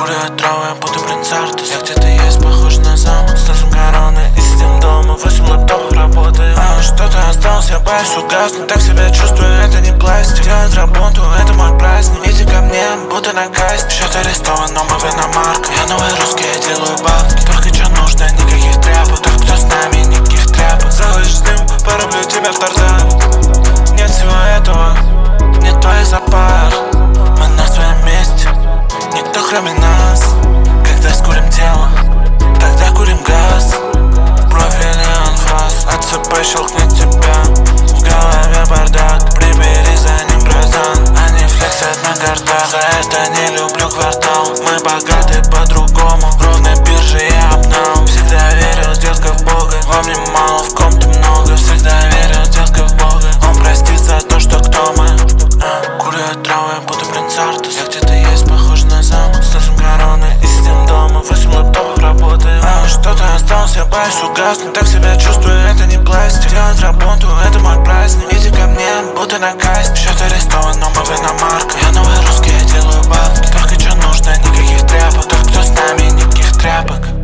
Курю от травы, будто принц Артес. Я где-то есть, похож на замок. Слышим короны и сидим дома. 8 лэптопов работает. Что-то осталось, я боюсь угаснуть. Так себя чувствую, это не пластик. Делать работу, это мой праздник. Иди ко мне, будто на касте. Счет арестован, но мы в иномарках. Я новый русский, я делаю бабки. Только что нужно, никаких тряпок. Тот, кто с нами, никаких тряпок. Залышь дым, порублю тебя в тарзан. Нет всего этого, нет твоих запар. Мы на своем месте, никто кроме нас. Когда скурим тело, тогда курим газ. Профили анфас, от ЦП щелкнет тебя. В голове бардак, прибери за ним, бразан. Они флексят на картах, за это не люблю квартал. Мы богаты по-другому, ровно биржи и обнал. Всегда верил, детка, в Бога. Вам не мало, в ком-то много. Всегда верил, детка, в Бога. Он простит за то, что кто мы. Курю от травы, будто принц Артес. Я где-то есть, похож на замок. Слышим короны и сидим дома. 8 лэптопов работает. Что-то осталось, я боюсь угаснуть. Так себя чувствую, это не пластик. Делать работу, это мой праздник. Иди ко мне, будто на касте. Счет арестован, но мы в иномарках. Я новый русский, я делаю бабки. Только что нужно, никаких тряпок. Тот, кто с нами, никаких тряпок.